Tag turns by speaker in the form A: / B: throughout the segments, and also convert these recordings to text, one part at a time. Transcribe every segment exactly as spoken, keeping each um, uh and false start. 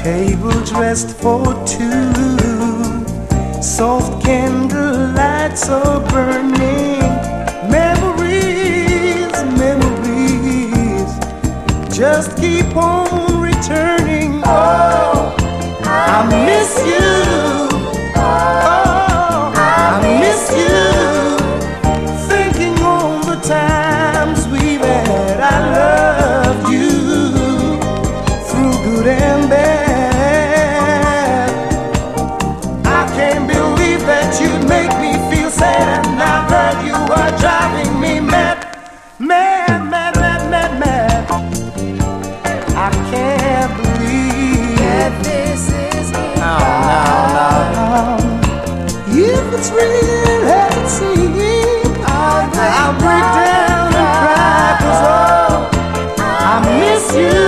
A: Table dressed for two, soft candle lights are burning. Memories, memories, just keep on returning. Oh, I miss you. Oh, I miss you. Thinking on the times we've had, I loved you through good and bad. You'd make me feel sad, and I've heard you are driving me mad, mad, mad, mad, mad, mad. I can't believe that this is it. No, no, no. If it's real as it seems, I'll break, I'll break down and cry, 'cause oh, I miss you.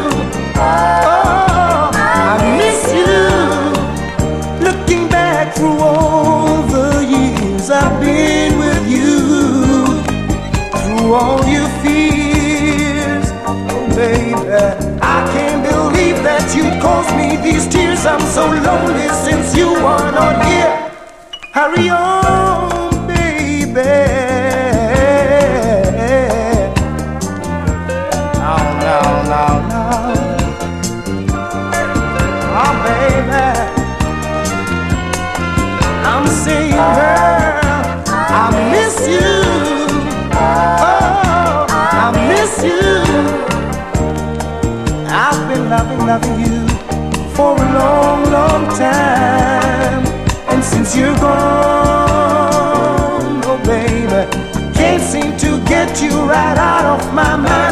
A: Oh, I miss you. Looking back through all I've been with you, through all your fears, oh baby, I can't believe that you caused me these tears. I'm so lonely since you are not here. Hurry on, baby. No, no, no, no. Oh baby, I'm saying, girl, I miss you. Oh, I miss you. I've been loving, loving you for a long, long time. And since you're gone, oh baby, can't seem to get you right out of my mind.